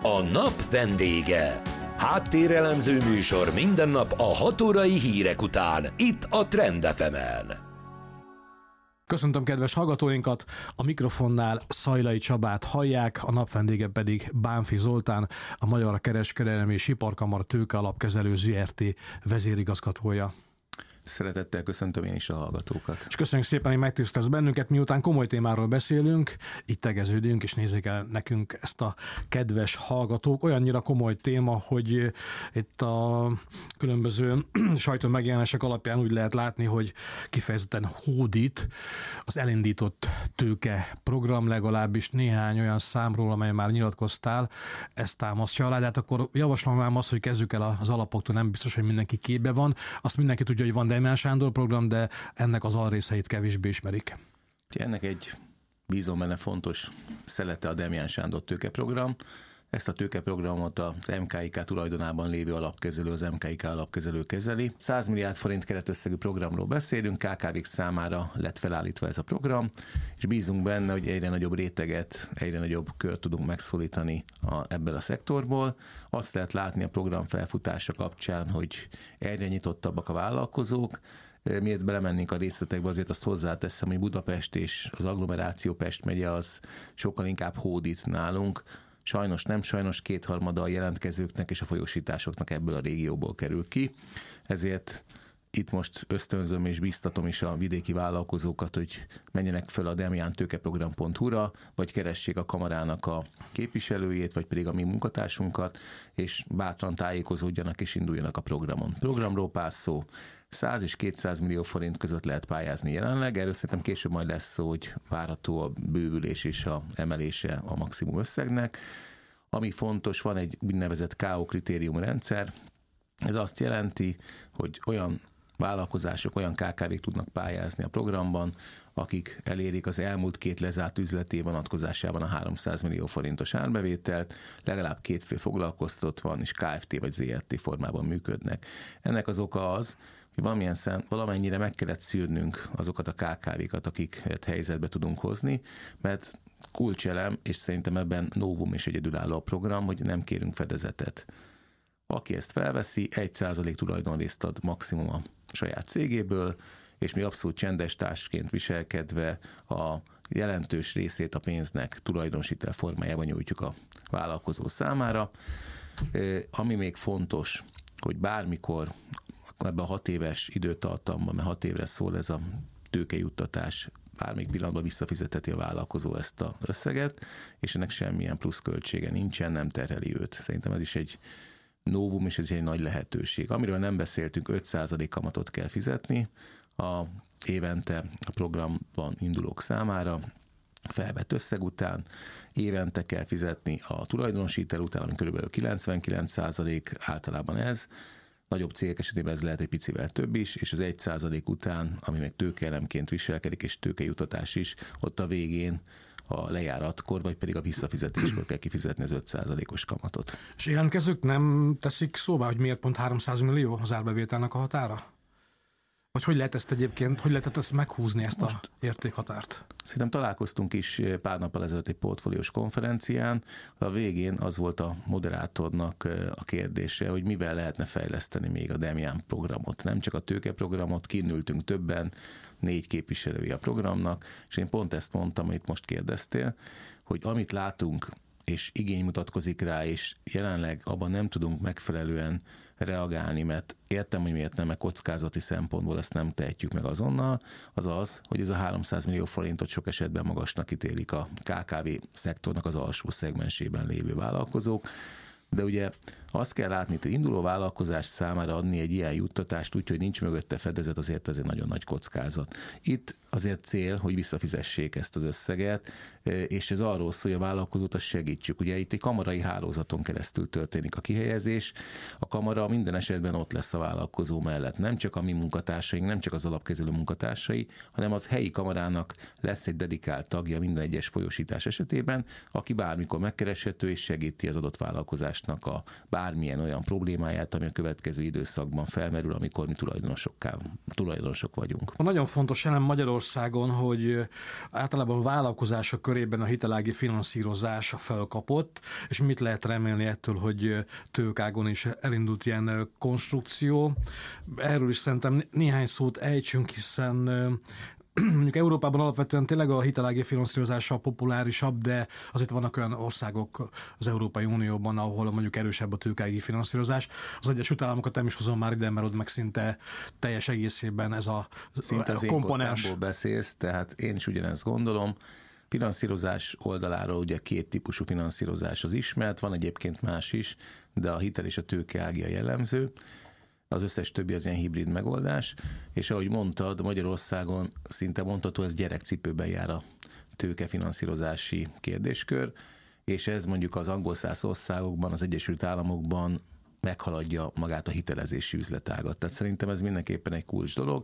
A nap vendége. Háttérelemző műsor minden nap a 6 órai hírek után, itt a Trend FM-en. Köszöntöm kedves hallgatóinkat, a mikrofonnál Szajlai Csabát hallják, a nap vendége pedig Bánfi Zoltán, a Magyar Kereskedelmi és Iparkamara Tőkealapkezelő Zrt. Vezérigazgatója. Szeretettel köszöntöm én is a hallgatókat. És köszönjük szépen, hogy megtisztelsz bennünket, miután komoly témáról beszélünk, itt tegeződünk, és nézzék el nekünk ezt a kedves hallgatók. Olyannyira komoly téma, hogy itt a különböző sajtó megjelenések alapján úgy lehet látni, hogy kifejezetten hódít az elindított tőke program, legalábbis néhány olyan számról, amely már nyilatkoztál, ezt támasztja alá, de hát akkor javaslom azt, hogy kezdjük el az alapoktól, nem biztos, hogy mindenki képbe van. Azt mindenki tudja, hogy van Demján Sándor program, de ennek az alrészeit kevésbé ismerik. Ennek egy bízom benne fontos szelete a Demján Sándor tőkeprogram. Ezt a tőkeprogramot az MKIK tulajdonában lévő alapkezelő, az MKIK alapkezelő kezeli. 100 milliárd forint keretösszegű programról beszélünk, KKV-k számára lett felállítva ez a program, és bízunk benne, hogy egyre nagyobb réteget, egyre nagyobb kört tudunk megszólítani ebből a szektorból. Azt lehet látni a program felfutása kapcsán, hogy egyre nyitottabbak a vállalkozók. Miért belemennénk a részletekbe, azért azt hozzáteszem, hogy Budapest és az agglomeráció Pest megye az sokkal inkább hódít nálunk. Sajnos nem, sajnos kétharmada a jelentkezőknek és a folyósításoknak ebből a régióból kerül ki. Ezért itt most ösztönzöm és biztatom is a vidéki vállalkozókat, hogy menjenek föl a demjantőkeprogram.hu-ra, vagy keressék a kamarának a képviselőjét, vagy pedig a mi munkatársunkat, és bátran tájékozódjanak és induljanak a programon. Programról pár szó. 100 és 200 millió forint között lehet pályázni jelenleg, erről szerintem később majd lesz szó, hogy várható a bővülés és a emelése a maximum összegnek. Ami fontos, van egy úgynevezett KO kritériumrendszer, ez azt jelenti, hogy olyan vállalkozások, olyan KKV-k tudnak pályázni a programban, akik elérik az elmúlt 2 lezárt üzleti vonatkozásában a 300 millió forintos árbevételt, legalább 2 fő foglalkoztatott van, és Kft. Vagy Zrt. Formában működnek. Ennek az oka az, hogy valamennyire meg kellett szűrnünk azokat a KKV-kat, akiket helyzetbe tudunk hozni, mert kulcselem, és szerintem ebben novum és egyedülálló a program, hogy nem kérünk fedezetet. Aki ezt felveszi, 1% tulajdonrészt ad maximum a saját cégéből, és mi abszolút csendes társként viselkedve a jelentős részét a pénznek tulajdonosítel formájában nyújtjuk a vállalkozó számára. Ami még fontos, hogy bármikor ebben a 6 éves időtartamban, mert 6 évre szól ez a tőkejuttatás, bármelyik pillanatban visszafizetheti a vállalkozó ezt az összeget, és ennek semmilyen pluszköltsége nincsen, nem terheli őt. Szerintem ez is egy novum, és ez egy nagy lehetőség. Amiről nem beszéltünk, 5% kamatot kell fizetni a évente a programban indulók számára, felvett összeg után, évente kell fizetni a tulajdonosítel után, ami kb. 99%, általában ez. Nagyobb cégek esetében ez lehet egy picivel több is, és az 1% után, ami meg tőkeelemként viselkedik, és tőkejutatás is, ott a végén a lejáratkor, vagy pedig a visszafizetéskor kell kifizetni az 5%-os kamatot. És jelentkezők nem teszik szóvá, hogy miért pont 300 millió az árbevételnek a határa? Vagy hogy lehet ezt egyébként, hogy lehet ezt meghúzni, ezt a értékhatárt? Szerintem találkoztunk is pár nappal ezelőtt egy portfóliós konferencián. A végén az volt a moderátornak a kérdése, hogy mivel lehetne fejleszteni még a Demján programot. Nem csak a tőkeprogramot, kinültünk többen, 4 képviselői a programnak, és én pont ezt mondtam, amit most kérdeztél, hogy amit látunk, és igény mutatkozik rá, és jelenleg abban nem tudunk megfelelően reagálni, mert értem, hogy miért nem, mert kockázati szempontból ezt nem tehetjük meg azonnal, az, hogy ez a 300 millió forintot sok esetben magasnak ítélik a KKV szektornak az alsó szegmensében lévő vállalkozók, de ugye azt kell látni, hogy induló vállalkozás számára adni egy ilyen juttatást, úgyhogy nincs mögötte fedezet, azért ez egy nagyon nagy kockázat. Itt azért cél, hogy visszafizessék ezt az összeget, és ez arról szól, hogy a vállalkozót azt segítsük. Ugye itt egy kamarai hálózaton keresztül történik a kihelyezés. A kamara minden esetben ott lesz a vállalkozó mellett. Nem csak a mi munkatársaink, nem csak az alapkezelő munkatársai, hanem az helyi kamarának lesz egy dedikált tagja minden egyes folyósítás esetében, aki bármikor megkereshető és segíti az adott vállalkozást vállalkozásnak a bármilyen olyan problémáját, ami a következő időszakban felmerül, amikor mi tulajdonosok vagyunk. Nagyon fontos elem Magyarországon, hogy általában a vállalkozások körében a hitelági finanszírozás felkapott, és mit lehet remélni ettől, hogy tőkágon is elindult ilyen konstrukció. Erről is szerintem néhány szót ejtsünk, hiszen mondjuk Európában alapvetően tényleg a hitelági finanszírozása populárisabb, de azért vannak olyan országok az Európai Unióban, ahol mondjuk erősebb a tőkeági finanszírozás. Az Egyesült Államokat nem is hozom már ide, mert ott meg szinte teljes egészében ez a szinte az komponens. Én beszélsz, tehát én is ugyanezt gondolom. Finanszírozás oldaláról ugye két típusú finanszírozás az ismert, van egyébként más is, de a hitel és a tőkeági a jellemző. Az összes többi az ilyen hibrid megoldás, és ahogy mondtad, Magyarországon szinte mondható, ez gyerekcipőben jár a tőkefinanszírozási kérdéskör, és ez mondjuk az angolszász országokban, az Egyesült Államokban meghaladja magát a hitelezési üzletágat. Tehát szerintem ez mindenképpen egy kulcs dolog.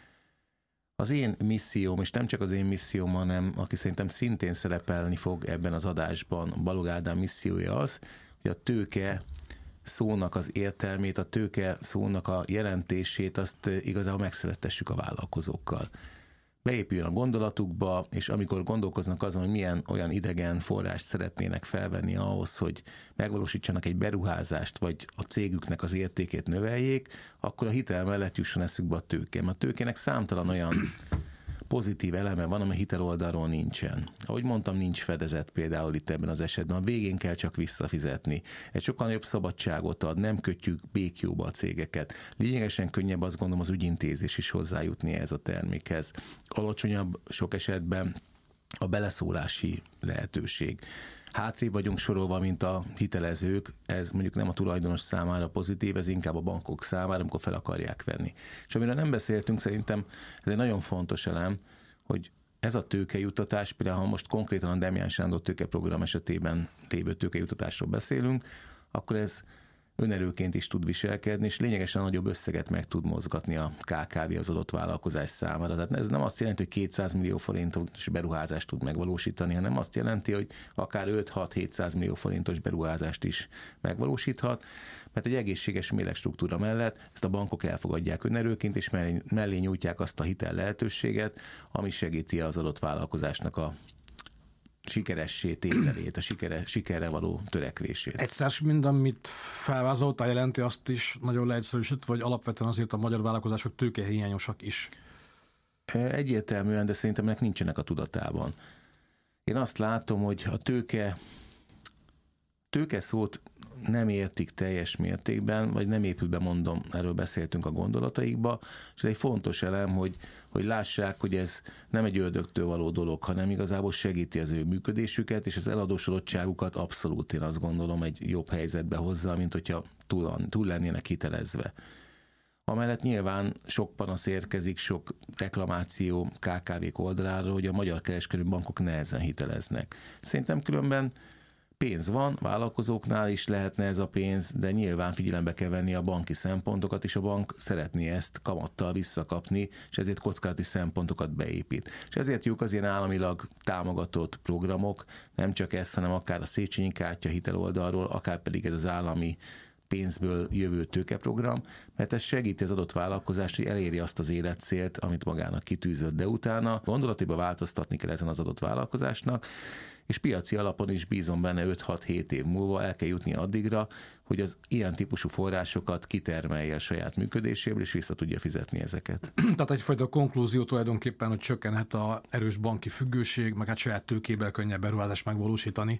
Az én misszióm, és nem csak az én misszióm, hanem aki szerintem szintén szerepelni fog ebben az adásban, Balog Ádám missziója az, hogy a tőke szónak az értelmét, a tőke szónak a jelentését, azt igazából megszerettessük a vállalkozókkal. Beépüljön a gondolatukba, és amikor gondolkoznak azon, hogy milyen olyan idegen forrást szeretnének felvenni ahhoz, hogy megvalósítsanak egy beruházást, vagy a cégüknek az értékét növeljék, akkor a hitel mellett jusson eszükbe a tőke. Mert a tőkének számtalan olyan pozitív eleme van, ami hitel oldalról nincsen. Ahogy mondtam, nincs fedezet például itt ebben az esetben. A végén kell csak visszafizetni. Egy sokkal nagyobb szabadságot ad, nem kötjük békjóba a cégeket. Lényegesen könnyebb, azt gondolom, az ügyintézés is hozzájutni ehhez a termékhez. Alacsonyabb sok esetben a beleszólási lehetőség. Hátrébb vagyunk sorolva, mint a hitelezők, ez mondjuk nem a tulajdonos számára pozitív, ez inkább a bankok számára, amikor fel akarják venni. És amiről nem beszéltünk, szerintem ez egy nagyon fontos elem, hogy ez a tőkejuttatás, például ha most konkrétan a Demján Sándor tőkeprogram esetében lévő tőkejuttatásról beszélünk, akkor ez önerőként is tud viselkedni, és lényegesen nagyobb összeget meg tud mozgatni a KKV az adott vállalkozás számára. Tehát ez nem azt jelenti, hogy 200 millió forintos beruházást tud megvalósítani, hanem azt jelenti, hogy akár 5-6-700 millió forintos beruházást is megvalósíthat, mert egy egészséges méregstruktúra mellett ezt a bankok elfogadják önerőként, és mellé nyújtják azt a hitel lehetőséget, ami segíti az adott vállalkozásnak a sikeressé tételét, a sikerre való törekvését. Egyszer mind, amit felvázoltál, jelenti azt is nagyon leegyszerűsítve, vagy alapvetően azért a magyar vállalkozások tőkehiányosak is. Egyértelműen, de szerintem ennek nincsenek a tudatában. Én azt látom, hogy a tőke szót nem értik teljes mértékben, vagy nem épül be, mondom, erről beszéltünk a gondolataikba, és ez egy fontos elem, hogy lássák, hogy ez nem egy ördögtől való dolog, hanem igazából segíti az ő működésüket, és az eladósodottságukat abszolút, én azt gondolom, egy jobb helyzetbe hozza, mint hogyha túl lennének hitelezve. Amellett nyilván sok panasz érkezik, sok reklamáció KKV-k oldaláról, hogy a magyar kereskedő bankok nehezen hiteleznek. Szerintem különben pénz van, vállalkozóknál is lehetne ez a pénz, de nyilván figyelembe kell venni a banki szempontokat, és a bank szeretné ezt kamattal visszakapni, és ezért kockázati szempontokat beépít. És ezért jók az ilyen államilag támogatott programok, nem csak ez, hanem akár a Széchenyi kártya hitel oldalról, akár pedig ez az állami pénzből jövő tőkeprogram, mert ez segíti az adott vállalkozást, hogy eléri azt az életcélt, amit magának kitűzött, de utána gondolatiba változtatni kell ezen az adott vállalkozásnak, és piaci alapon is bízom benne 5-6-7 év múlva el kell jutni addigra, hogy az ilyen típusú forrásokat kitermelje a saját működéséből, és vissza tudja fizetni ezeket. Tehát egyfajta konklúzió tulajdonképpen, hogy csökkenhet az erős banki függőség, meg hát saját tőkéből könnyebb beruházást megvalósítani.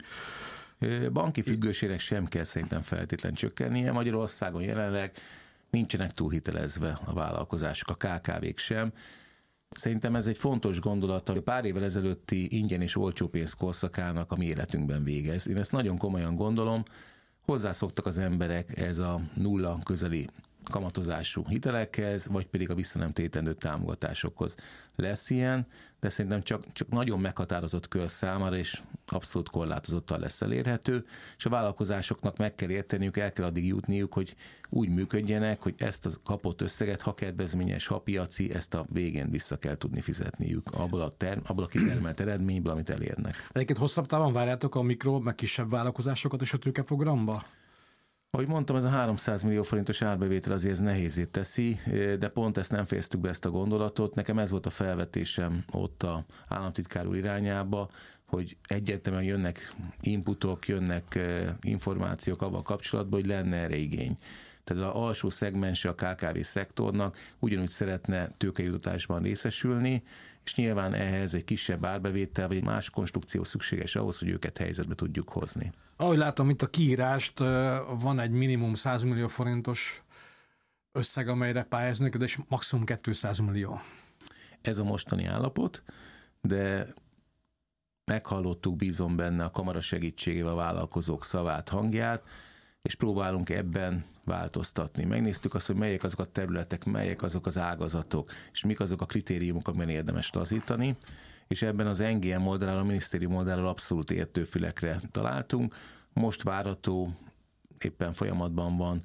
Banki függőségnek sem kell szerintem feltétlenül csökkennie. Magyarországon jelenleg nincsenek túlhitelezve a vállalkozások, a KKV-k sem. Szerintem ez egy fontos gondolat, hogy pár évvel ezelőtti ingyen és olcsó pénz korszakának a mi életünkben végez. Én ezt nagyon komolyan gondolom. Hozzászoktak az emberek ez a nulla közeli kamatozású hitelekhez, vagy pedig a visszanemtétendő támogatásokhoz. Lesz ilyen, de szerintem csak nagyon meghatározott kör számára, és abszolút korlátozottan lesz elérhető, és a vállalkozásoknak meg kell érteniük, el kell addig jutniuk, hogy úgy működjenek, hogy ezt a kapott összeget, ha kedvezményes, ha piaci, ezt a végén vissza kell tudni fizetniük abból a kitermelt eredményből, amit elérnek. Egyébként hosszabb távon várjátok a mikro, meg kisebb vállalkozásokat is a tőkeprogramba? Ahogy mondtam, ez a 300 millió forintos árbevétel azért ez nehézé teszi, de pont ezt nem fejeztük be, ezt a gondolatot. Nekem ez volt a felvetésem ott a államtitkár úr irányába, hogy egyértelműen jönnek inputok, jönnek információk avval kapcsolatban, hogy lenne erre igény. Tehát az alsó szegmense a KKV szektornak ugyanúgy szeretne tőkejutatásban részesülni, és nyilván ehhez egy kisebb árbevétel, vagy egy más konstrukció szükséges ahhoz, hogy őket helyzetbe tudjuk hozni. Ahogy látom itt a kiírást, van egy minimum 100 millió forintos összeg, amelyre pályáznak, de és maximum 200 millió. Ez a mostani állapot, de meghallottuk, bízom benne a kamara segítségével a vállalkozók szavát, hangját, és próbálunk ebben változtatni. Megnéztük azt, hogy melyek azok a területek, melyek azok az ágazatok, és mik azok a kritériumok, amiben érdemes lazítani, és ebben az NGM oldaláról, a minisztérium oldaláról abszolút értőfülekre találtunk. Most várható, éppen folyamatban van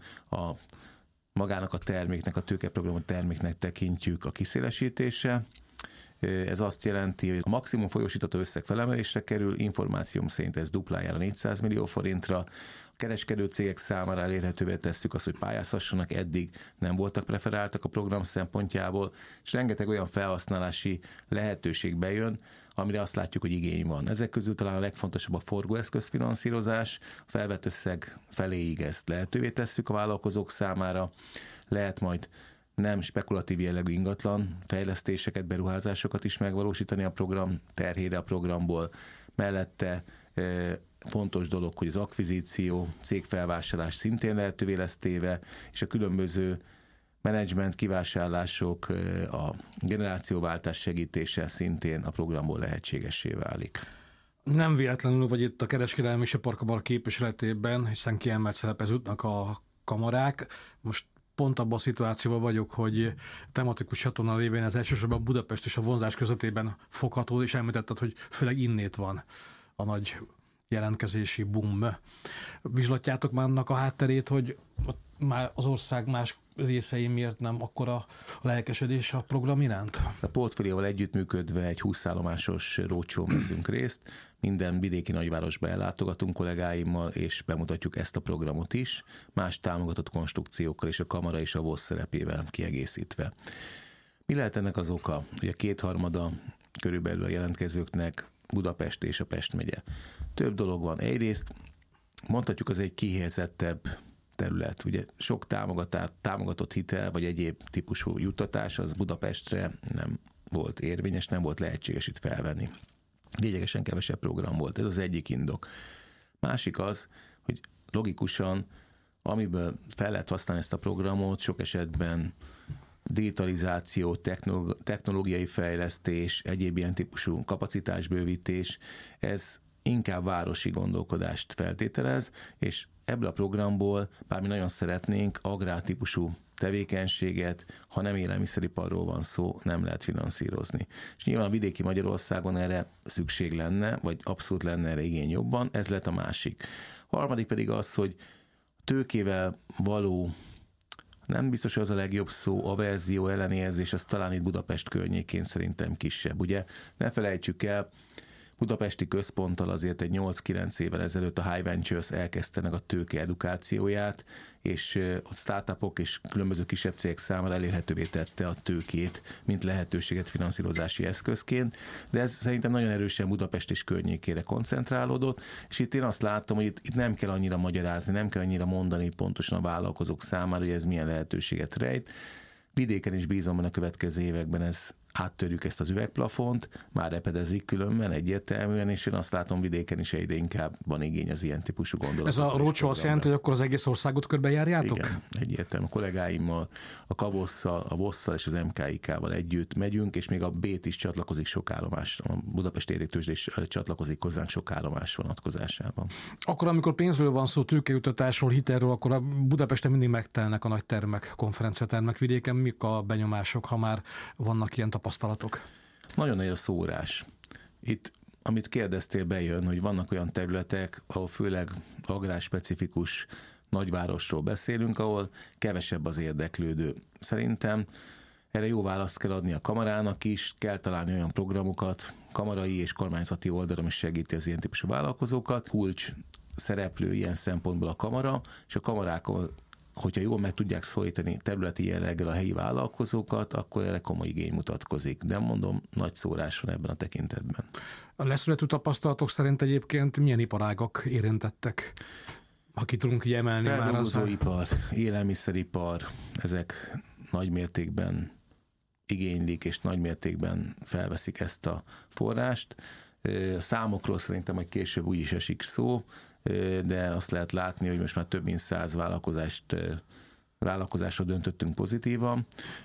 magának a terméknek, a tőkeprogramot terméknek tekintjük a kiszélesítése. Ez azt jelenti, hogy a maximum folyósítható összeg felemelésre kerül, információm szerint ez duplájára 400 millió forintra. A kereskedő cégek számára elérhetővé tesszük azt, hogy pályázhassanak, eddig nem voltak preferáltak a program szempontjából, és rengeteg olyan felhasználási lehetőség bejön, amire azt látjuk, hogy igény van. Ezek közül talán a legfontosabb a forgóeszközfinanszírozás, a felvett összeg feléig ezt lehetővé tesszük a vállalkozók számára, lehet majd nem spekulatív jellegű ingatlan fejlesztéseket, beruházásokat is megvalósítani a program terhére a programból. Mellette fontos dolog, hogy az akvizíció, cégfelvásárlás szintén lehetővé lesz téve, és a különböző menedzsment kivásárlások, a generációváltás segítése szintén a programból lehetségessé válik. Nem véletlenül vagy itt a kereskedelmi és iparkamara képviseletében, hiszen kiemelt szerephez jutnak a kamarák. Most pont abban a szituációban vagyok, hogy tematikus csatorna révén ez elsősorban Budapest és a vonzás közöttében fogható, és említetted, hogy főleg innét van a nagy jelentkezési boom. Vizslatjátok már annak a hátterét, hogy már az ország más részei miért nem akkora a lelkesedés a program iránt? A portfólióval együttműködve egy 20 állomásos roadshow-n veszünk részt, minden vidéki nagyvárosba ellátogatunk kollégáimmal, és bemutatjuk ezt a programot is, más támogatott konstrukciókkal és a kamara és a VOSZ szerepével kiegészítve. Mi lehet ennek az oka? Ugye 2/3 körülbelül a jelentkezőknek Budapest és a Pest megye. Több dolog van. Egyrészt mondhatjuk, az egy kihelyezettebb terület. Ugye sok támogatott hitel, vagy egyéb típusú juttatás az Budapestre nem volt érvényes, nem volt lehetséges itt felvenni. Lényegesen kevesebb program volt. Ez az egyik indok. Másik az, hogy logikusan, amiből fel lehet használni ezt a programot, sok esetben digitalizáció, technológiai fejlesztés, egyéb ilyen típusú kapacitásbővítés, ez inkább városi gondolkodást feltételez, és ebből a programból, bár mi nagyon szeretnénk, agrártípusú tevékenységet, ha nem élelmiszeriparról van szó, nem lehet finanszírozni. És nyilván a vidéki Magyarországon erre szükség lenne, vagy abszolút lenne erre igény jobban, ez lett a másik. A harmadik pedig az, hogy tőkével való, nem biztos, hogy az a legjobb szó, averzió, ellenérzés, az talán itt Budapest környékén szerintem kisebb. Ugye ne felejtsük el, budapesti központtal azért egy 8-9 évvel ezelőtt a High Ventures elkezdtenek a tőke edukációját, és a startupok és különböző kisebb cégek számára elérhetővé tette a tőkét, mint lehetőséget finanszírozási eszközként, de ez szerintem nagyon erősen Budapest és környékére koncentrálódott, és itt én azt látom, hogy itt nem kell annyira magyarázni, nem kell annyira mondani pontosan a vállalkozók számára, hogy ez milyen lehetőséget rejt. Vidéken is bízom, hogy a következő években áttörjük ezt az üvegplafont, már repedezik különben egyértelműen, és én azt látom, vidéken is egyre inkább van igény az ilyen típusú gondolatokra. Ez a roadshow azt jelenti, hogy akkor az egész országot körbejárjátok? Igen, egyértelmű. A kollégáimmal, a KAVOSZ-szal, a VOSZ-szal és az MKIK-val együtt megyünk, és még a BÉT is csatlakozik sok állomás, a Budapest Értéktőzsde is csatlakozik hozzánk sok állomás vonatkozásában. Akkor, amikor pénzről van szó, tőkejutatásról, hitelről, akkor a Budapesten mindig megtelnek a nagy termek, konferenciatermek. Vidéken mik a benyomások, ha már vannak ilyen tapasztalatok? Nagyon nagy a szórás. Itt, amit kérdeztél, bejön, hogy vannak olyan területek, ahol főleg agrárspecifikus nagyvárosról beszélünk, ahol kevesebb az érdeklődő. Szerintem erre jó választ kell adni a kamarának is, kell találni olyan programokat, kamarai és kormányzati oldalon is segíti az ilyen típusú vállalkozókat. Kulcs szereplő ilyen szempontból a kamara, és a kamarákkal, hogyha jól meg tudják szólítani területi jelleggel a helyi vállalkozókat, akkor erre komoly igény mutatkozik. De mondom, nagy szórás van ebben a tekintetben. A leszületű tapasztalatok szerint egyébként milyen iparágak érintettek? Ha ki tudunk így emelni már az... Feldolgozóipar, élelmiszeripar, ezek nagy mértékben igénylik, és nagy mértékben felveszik ezt a forrást. Számokról szerintem majd később úgy is esik szó, de azt lehet látni, hogy most már több mint 100 vállalkozásra döntöttünk pozitívan,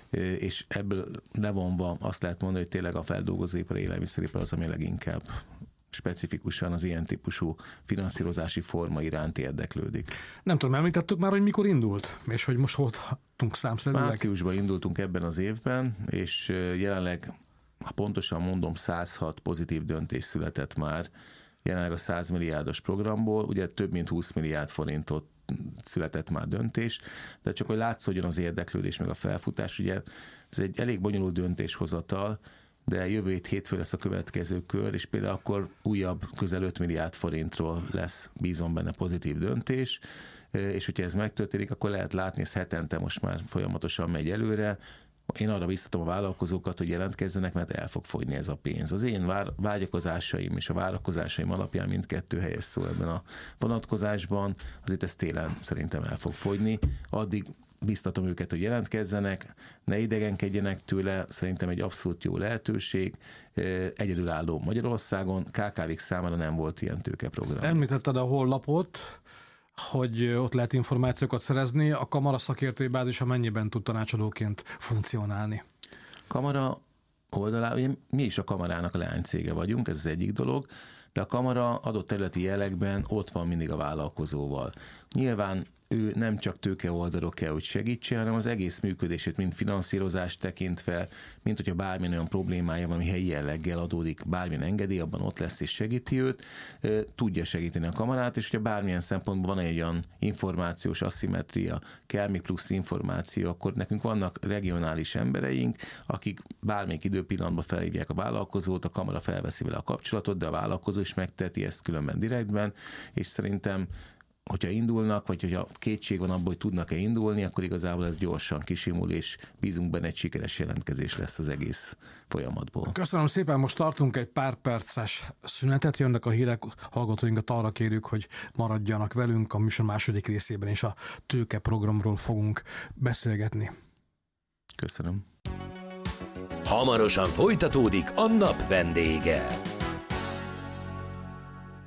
és ebből levonva azt lehet mondani, hogy tényleg a feldolgozóipar, élelmiszeripar az, ami leginkább specifikusan az ilyen típusú finanszírozási forma iránt érdeklődik. Nem tudom, említettük már, hogy mikor indult, és hogy most voltunk számszerűleg? Márciusban indultunk ebben az évben, és jelenleg, ha pontosan mondom, 106 pozitív döntés született már, jelenleg a 100 milliárdos programból, ugye több mint 20 milliárd forintot született már döntés, de csak hogy látszódjon az érdeklődés meg a felfutás, ugye ez egy elég bonyolult döntéshozatal, de jövő hétfő lesz a következő kör, és például akkor újabb közel 5 milliárd forintról lesz, bízom benne, pozitív döntés, és hogyha ez megtörténik, akkor lehet látni, ez hetente most már folyamatosan megy előre. Én arra biztatom a vállalkozókat, hogy jelentkezzenek, mert el fog fogyni ez a pénz. Az én vágyakozásaim és a várakozásaim alapján mindkettő helyes szó ebben a vonatkozásban, azért ez télen szerintem el fog fogyni. Addig biztatom őket, hogy jelentkezzenek, ne idegenkedjenek tőle, szerintem egy abszolút jó lehetőség. Egyedülálló Magyarországon, KKV-k számára nem volt ilyen tőkeprogram. Említetted a honlapot, hogy ott lehet információkat szerezni, a kamara szakértői bázisa mennyiben tud tanácsadóként funkcionálni? Kamara oldalán, ugye mi is a kamarának a leánycége vagyunk, ez az egyik dolog, de a kamara adott területi jellegben ott van mindig a vállalkozóval. Nyilván ő nem csak tőke oldalról kell, hogy segítsen, hanem az egész működését, mind finanszírozást tekintve, mint hogyha bármilyen olyan problémája van, ami helyi jelleggel adódik, bármilyen engedély, abban ott lesz és segíti őt, tudja segíteni a kamarát, és hogyha bármilyen szempontból van egy olyan információs aszimetria, kell még plusz információ, akkor nekünk vannak regionális embereink, akik bármelyik időpillanatban felhívják a vállalkozót, a kamara felveszi vele a kapcsolatot, de a vállalkozó is megteheti ezt különben direktben, és szerintem hogyha indulnak, vagy hogyha kétség van abban, hogy tudnak-e indulni, akkor igazából ez gyorsan kisimul, és bízunk benne, egy sikeres jelentkezés lesz az egész folyamatból. Köszönöm szépen, most tartunk egy pár perces szünetet, jönnek a hírek, hallgatóinkat arra kérjük, hogy maradjanak velünk, a műsor második részében is a tőke programról fogunk beszélgetni. Köszönöm. Hamarosan folytatódik a nap vendége.